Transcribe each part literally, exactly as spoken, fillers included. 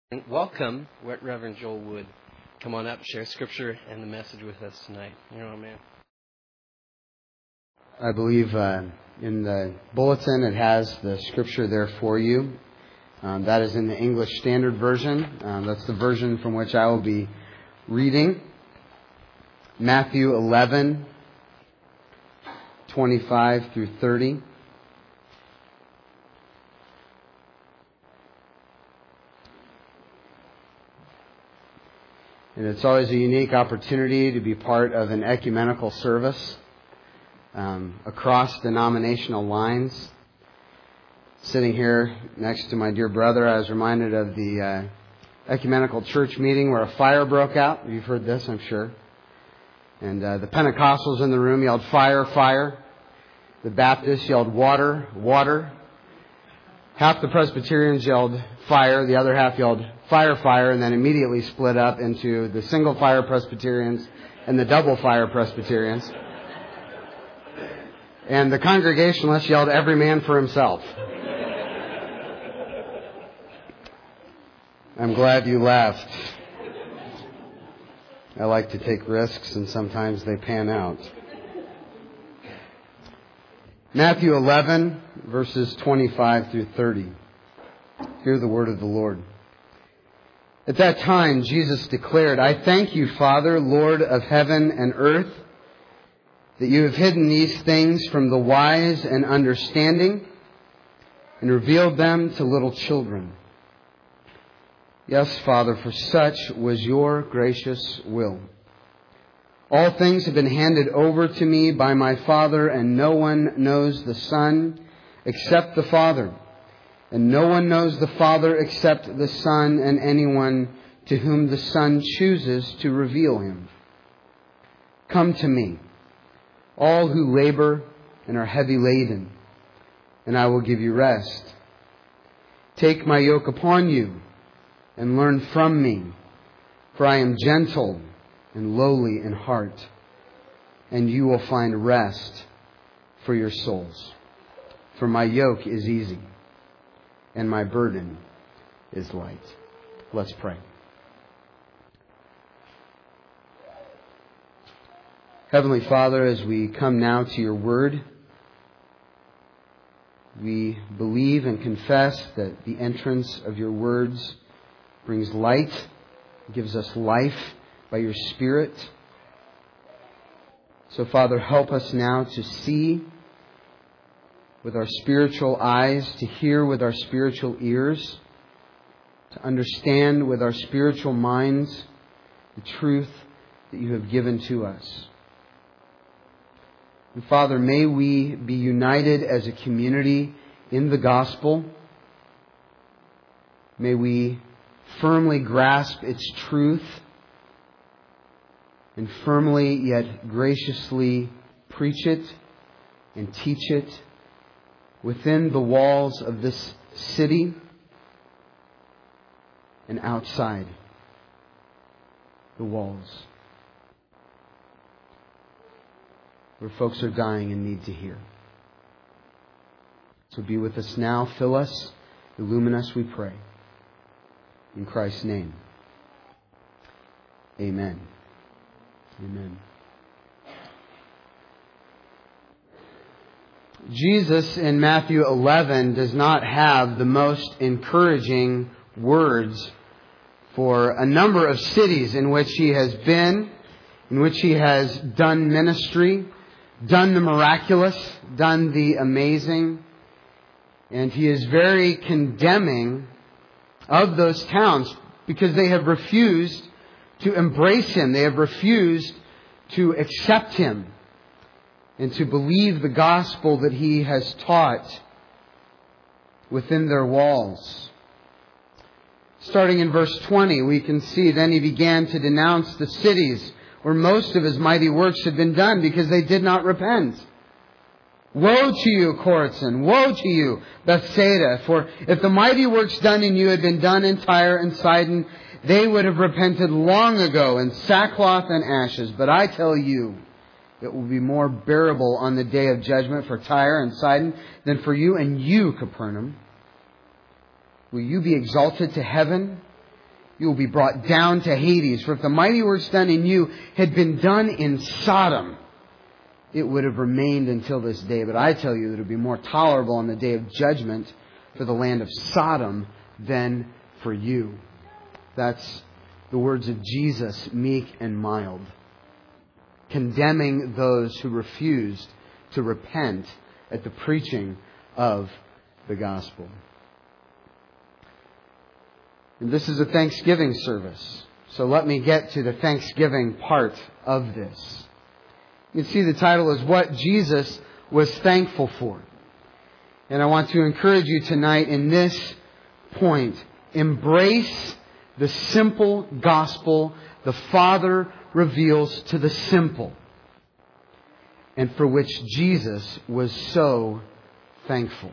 Welcome, Reverend Joel Wood. Come on up, share Scripture and the message with us tonight. You're on, man. I believe uh, in the bulletin it has the Scripture there for you. Um, that is in the English Standard Version. Um, that's the version from which I will be reading. Matthew eleven, twenty-five through thirty. And it's always a unique opportunity to be part of an ecumenical service um, across denominational lines. Sitting here next to my dear brother, I was reminded of the uh, ecumenical church meeting where a fire broke out. You've heard this, I'm sure. And uh, the Pentecostals in the room yelled, "Fire, fire." The Baptists yelled, "Water, water." Half the Presbyterians yelled, "Fire." The other half yelled, "Fire, fire," and then immediately split up into the single fire Presbyterians and the double fire Presbyterians. And the Congregationalists yelled, "Every man for himself." I'm glad you laughed. I like to take risks, and sometimes they pan out. Matthew eleven, verses twenty-five through thirty. Hear the word of the Lord. At that time, Jesus declared, "I thank you, Father, Lord of heaven and earth, that you have hidden these things from the wise and understanding and revealed them to little children. Yes, Father, for such was your gracious will. All things have been handed over to me by my Father, and no one knows the Son except the Father. And no one knows the Father except the Son and anyone to whom the Son chooses to reveal him. Come to me, all who labor and are heavy laden, and I will give you rest. Take my yoke upon you and learn from me, for I am gentle and lowly in heart, and you will find rest for your souls. For my yoke is easy, and my burden is light." Let's pray. Heavenly Father, as we come now to your word, we believe and confess that the entrance of your words brings light, gives us life by your Spirit. So, Father, help us now to see with our spiritual eyes, to hear with our spiritual ears, to understand with our spiritual minds the truth that you have given to us. And Father, may we be united as a community in the gospel. May we firmly grasp its truth and firmly yet graciously preach it and teach it within the walls of this city and outside the walls, where folks are dying and need to hear. So be with us now. Fill us, illumine us, we pray. In Christ's name, amen. Amen. Jesus in Matthew eleven does not have the most encouraging words for a number of cities in which he has been, in which he has done ministry, done the miraculous, done the amazing. And he is very condemning of those towns because they have refused to embrace him. They have refused to accept him and to believe the gospel that he has taught within their walls. Starting in verse twenty, we can see, "Then he began to denounce the cities where most of his mighty works had been done because they did not repent. Woe to you, Chorazin! Woe to you, Bethsaida! For if the mighty works done in you had been done in Tyre and Sidon, they would have repented long ago in sackcloth and ashes. But I tell you, it will be more bearable on the day of judgment for Tyre and Sidon than for you. And you, Capernaum, will you be exalted to heaven? you will be brought down to Hades. For if the mighty works done in you had been done in Sodom, it would have remained until this day. But I tell you that it would be more tolerable on the day of judgment for the land of Sodom than for you. That's the words of Jesus, meek and mild, condemning those who refused to repent at the preaching of the gospel. And this is a Thanksgiving service. So let me get to the Thanksgiving part of this. You can see the title is What Jesus Was Thankful For. And I want to encourage you tonight in this point. Embrace the simple gospel the Father reveals to the simple, and for which Jesus was so thankful.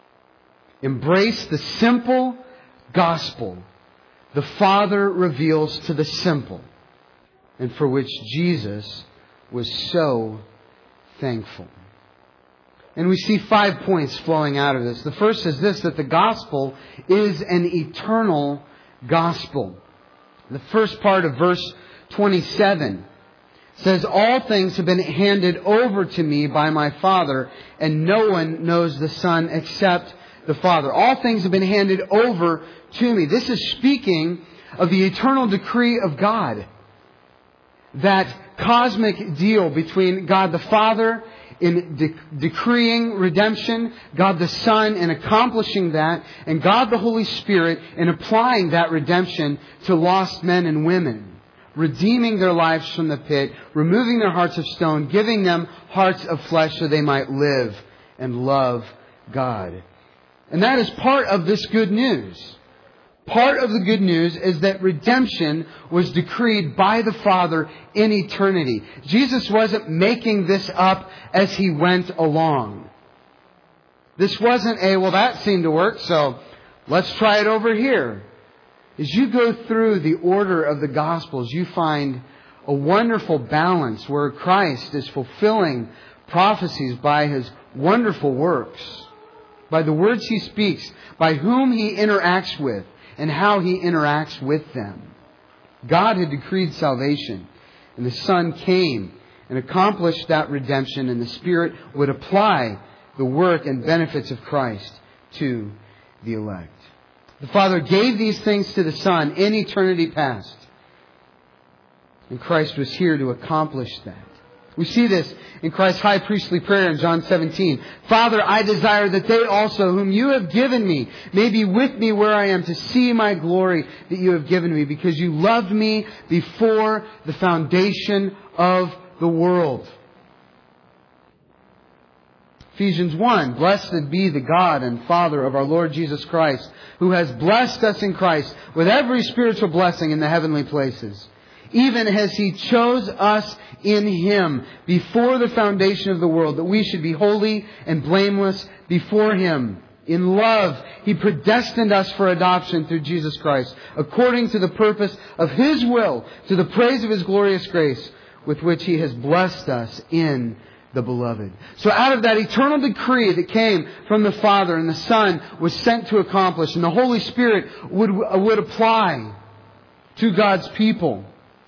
Embrace the simple gospel the Father reveals to the simple, and for which Jesus was so thankful. And we see five points flowing out of this. The first is this, that the gospel is an eternal gospel. The first part of verse twenty-seven says, all things have been handed over to me by my Father, and no one knows the Son except the Father. All things have been handed over to me. This is speaking of the eternal decree of God. That cosmic deal between God the Father in de- decreeing redemption, God the Son in accomplishing that, and God the Holy Spirit in applying that redemption to lost men and women, redeeming their lives from the pit, removing their hearts of stone, giving them hearts of flesh so they might live and love God. And that is part of this good news. Part of the good news is that redemption was decreed by the Father in eternity. Jesus wasn't making this up as He went along. This wasn't a, well, that seemed to work, so let's try it over here. As you go through the order of the Gospels, you find a wonderful balance where Christ is fulfilling prophecies by His wonderful works, by the words He speaks, by whom He interacts with, and how He interacts with them. God had decreed salvation, and the Son came and accomplished that redemption, and the Spirit would apply the work and benefits of Christ to the elect. The Father gave these things to the Son in eternity past, and Christ was here to accomplish that. We see this in Christ's high priestly prayer in John seventeen. Father, I desire that they also, whom you have given me, may be with me where I am, to see my glory that you have given me, because you loved me before the foundation of the world. Ephesians one, blessed be the God and Father of our Lord Jesus Christ, who has blessed us in Christ with every spiritual blessing in the heavenly places, even as He chose us in Him before the foundation of the world, that we should be holy and blameless before Him. In love, He predestined us for adoption through Jesus Christ, according to the purpose of His will, to the praise of His glorious grace, with which He has blessed us in the Beloved. So out of that eternal decree that came from the Father, and the Son was sent to accomplish, and the Holy Spirit would, would apply to God's people,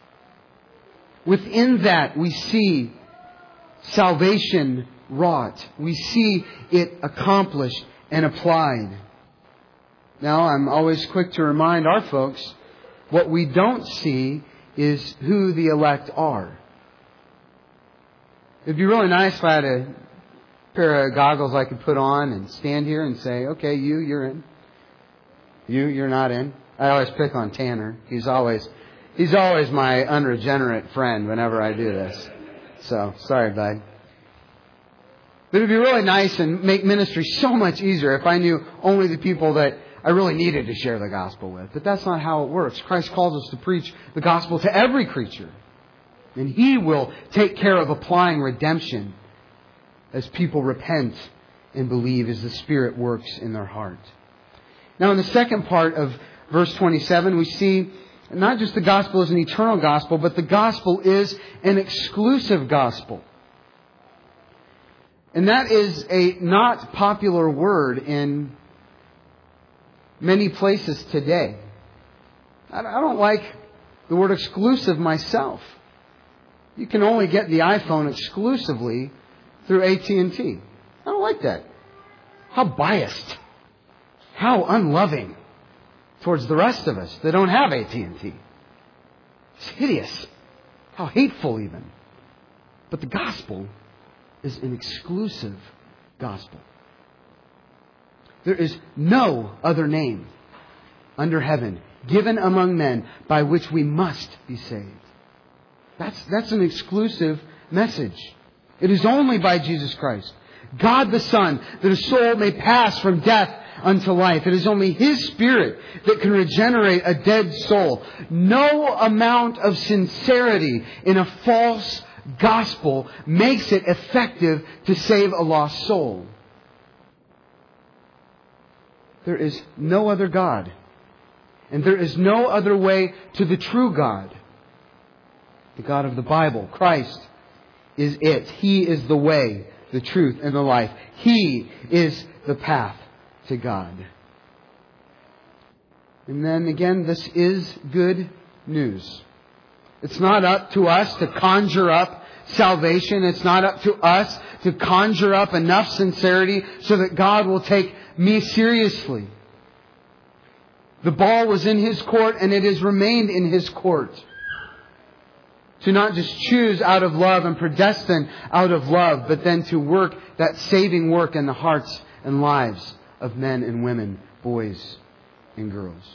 within that, we see salvation wrought. We see it accomplished and applied. Now, I'm always quick to remind our folks, what we don't see is who the elect are. It'd be really nice if I had a pair of goggles I could put on and stand here and say, okay, you, you're in. You, you're not in. I always pick on Tanner. He's always... He's always my unregenerate friend whenever I do this. So, sorry, bud. But it would be really nice and make ministry so much easier if I knew only the people that I really needed to share the gospel with. But that's not how it works. Christ calls us to preach the gospel to every creature. And He will take care of applying redemption as people repent and believe, as the Spirit works in their heart. Now, in the second part of verse twenty-seven, we see not just the gospel is an eternal gospel, but the gospel is an exclusive gospel. And that is a not popular word in many places today. I don't like the word exclusive myself. You can only get the iPhone exclusively through A T and T. I don't like that. How biased. How unloving towards the rest of us that don't have A T and T. It's hideous. How hateful even. But the gospel is an exclusive gospel. There is no other name under heaven given among men by which we must be saved. That's, that's an exclusive message. It is only by Jesus Christ, God the Son, that a soul may pass from death unto life. It is only His Spirit that can regenerate a dead soul. No amount of sincerity in a false gospel makes it effective to save a lost soul. There is no other God. And there is no other way to the true God. The God of the Bible, Christ, is it. He is the way, the truth, and the life. He is the path to God. And then again, this is good news. It's not up to us to conjure up salvation. It's not up to us to conjure up enough sincerity so that God will take me seriously. The ball was in His court and it has remained in His court. To not just choose out of love and predestine out of love, but then to work that saving work in the hearts and lives of men and women, boys and girls.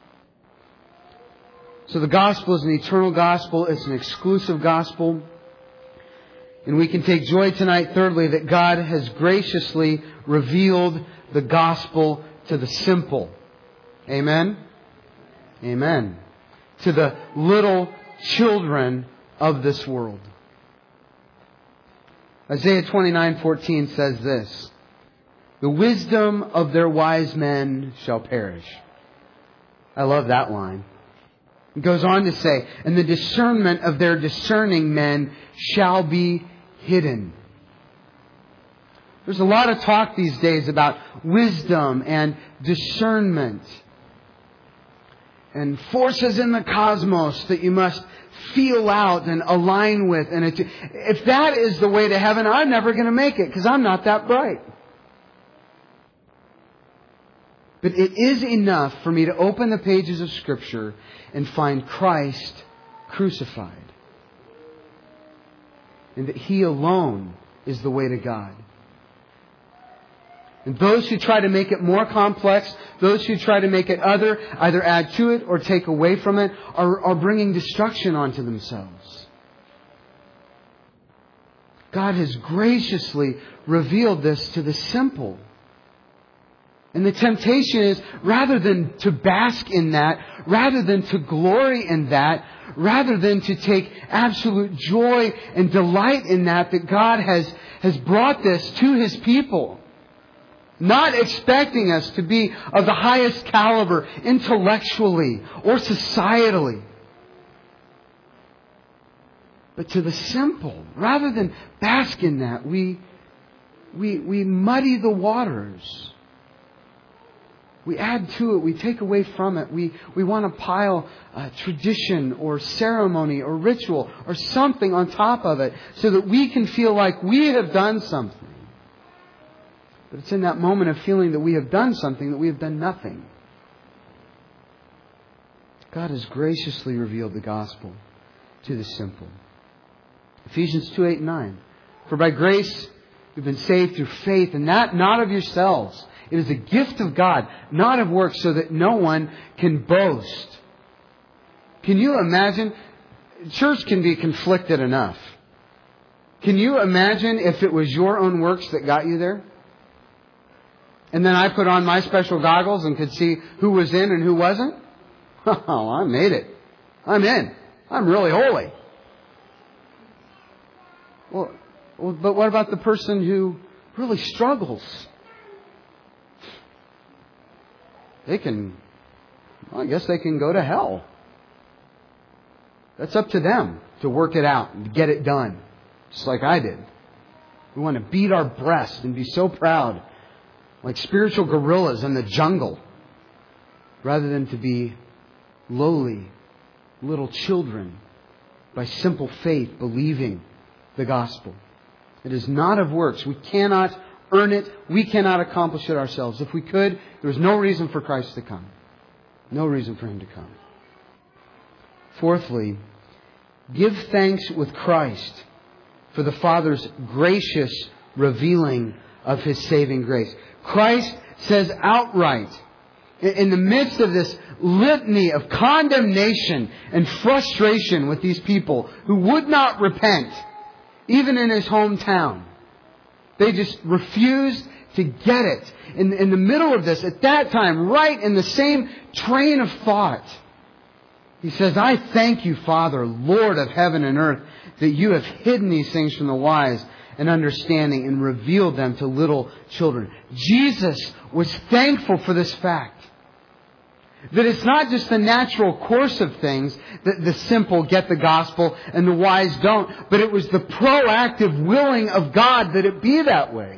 So the gospel is an eternal gospel. It's an exclusive gospel. And we can take joy tonight, thirdly, that God has graciously revealed the gospel to the simple. Amen? Amen. To the little children of this world. Isaiah twenty-nine fourteen says this: the wisdom of their wise men shall perish. I love that line. It goes on to say, and the discernment of their discerning men shall be hidden. There's a lot of talk these days about wisdom and discernment and forces in the cosmos that you must feel out and align with. And it, if that is the way to heaven, I'm never going to make it because I'm not that bright. But it is enough for me to open the pages of Scripture and find Christ crucified. And that He alone is the way to God. And those who try to make it more complex, those who try to make it other, either add to it or take away from it, are, are bringing destruction onto themselves. God has graciously revealed this to the simple. And the temptation is, rather than to bask in that, rather than to glory in that, rather than to take absolute joy and delight in that, that God has, has brought this to His people. Not expecting us to be of the highest caliber intellectually or societally. But to the simple, rather than bask in that, we, we, we muddy the waters. We add to it. We take away from it. We, we want to pile uh, tradition or ceremony or ritual or something on top of it so that we can feel like we have done something. But it's in that moment of feeling that we have done something that we have done nothing. God has graciously revealed the gospel to the simple. Ephesians two, eight, and nine. For by grace you've been saved through faith, and that not of yourselves. It is a gift of God, not of works, so that no one can boast. Can you imagine? Church can be conflicted enough. Can you imagine if it was your own works that got you there? And then I put on my special goggles and could see who was in and who wasn't? Oh, I made it. I'm in. I'm really holy. Well, well, but what about the person who really struggles? They can, well, I guess they can go to hell. That's up to them to work it out and get it done. Just like I did. We want to beat our breast and be so proud. Like spiritual gorillas in the jungle. Rather than to be lowly little children by simple faith, believing the gospel. It is not of works. We cannot earn it. We cannot accomplish it ourselves. If we could, there is no reason for Christ to come. No reason for Him to come. Fourthly, give thanks with Christ for the Father's gracious revealing of His saving grace. Christ says outright, in the midst of this litany of condemnation and frustration with these people who would not repent, even in His hometown, they just refused to get it. In, in the middle of this, at that time, right in the same train of thought, He says, I thank you, Father, Lord of heaven and earth, that you have hidden these things from the wise and understanding and revealed them to little children. Jesus was thankful for this fact. That it's not just the natural course of things that the simple get the gospel and the wise don't, but it was the proactive willing of God that it be that way.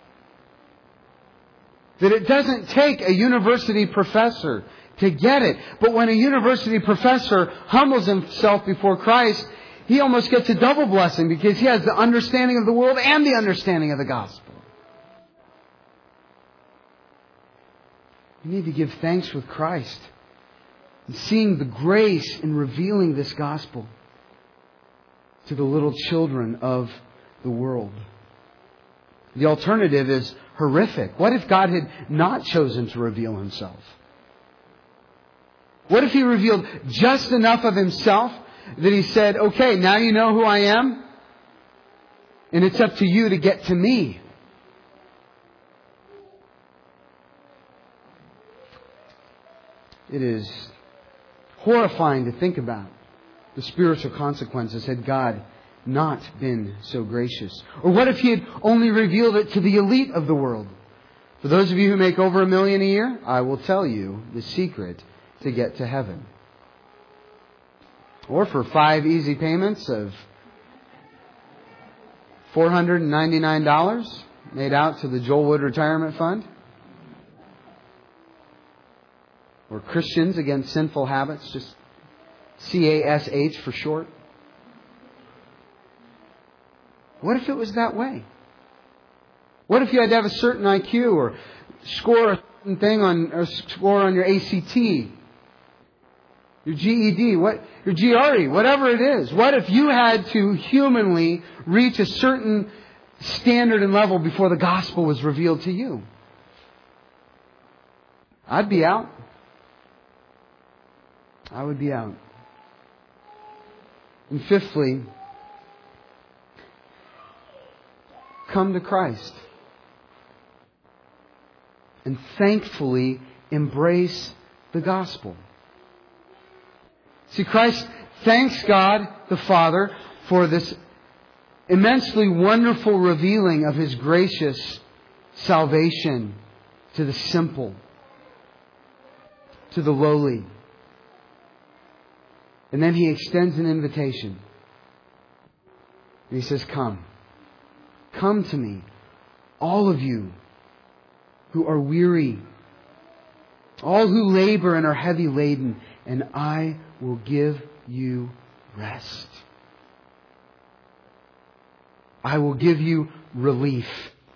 That it doesn't take a university professor to get it. But when a university professor humbles himself before Christ, he almost gets a double blessing because he has the understanding of the world and the understanding of the gospel. You need to give thanks with Christ and seeing the grace in revealing this gospel to the little children of the world. The alternative is horrific. What if God had not chosen to reveal Himself? What if He revealed just enough of Himself that He said, okay, now you know who I am, and it's up to you to get to me. It is horrifying to think about the spiritual consequences had God not been so gracious. Or what if He had only revealed it to the elite of the world? For those of you who make over a million a year, I will tell you the secret to get to heaven. Or for five easy payments of four hundred ninety-nine dollars made out to the Joel Wood Retirement Fund. Or Christians Against Sinful Habits, just C A S H for short. What if it was that way? What if you had to have a certain I Q or score a certain thing on, or score on your A C T, your G E D, what, your G R E, whatever it is? What if you had to humanly reach a certain standard and level before the gospel was revealed to you? I'd be out. I would be out. And fifthly, come to Christ and thankfully embrace the gospel. See, Christ thanks God the Father for this immensely wonderful revealing of His gracious salvation to the simple, to the lowly. And then He extends an invitation. And He says, come. Come to me, all of you who are weary, all who labor and are heavy laden, and I will give you rest. I will give you relief.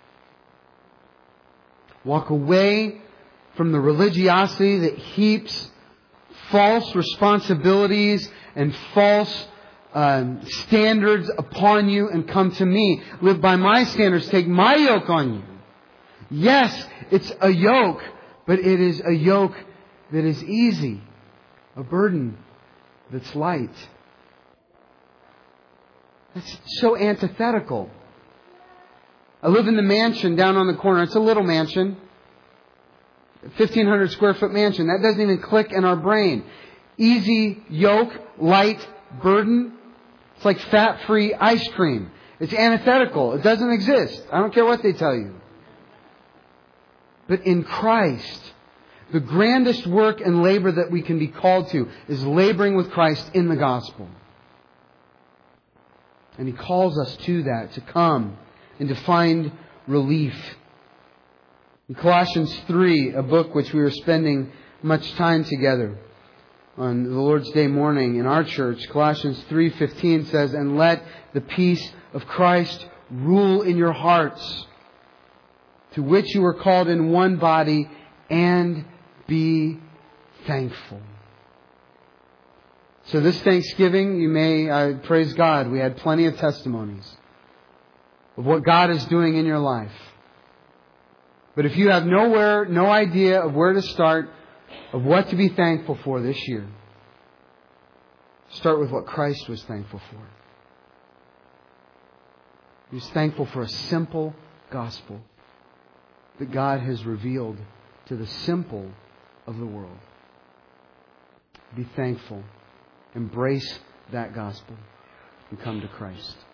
Walk away from the religiosity that heaps false responsibilities and false um, standards upon you and come to me. Live by my standards. Take my yoke on you. Yes, it's a yoke, but it is a yoke that is easy. A burden that's light. That's so antithetical. I live in the mansion down on the corner. It's a little mansion. fifteen hundred square foot mansion. That doesn't even click in our brain. Easy yoke, light burden. It's like fat-free ice cream. It's antithetical. It doesn't exist. I don't care what they tell you. But in Christ, the grandest work and labor that we can be called to is laboring with Christ in the gospel. And He calls us to that, to come and to find relief. In Colossians three, a book which we were spending much time together, on the Lord's Day morning in our church. Colossians three fifteen says, "And let the peace of Christ rule in your hearts, to which you were called in one body, and be thankful." So this Thanksgiving, you may, uh, praise God, we had plenty of testimonies of what God is doing in your life. But if you have nowhere, no idea of where to start, of what to be thankful for this year, start with what Christ was thankful for. He was thankful for a simple gospel that God has revealed to the simple of the world. Be thankful. Embrace that gospel and come to Christ.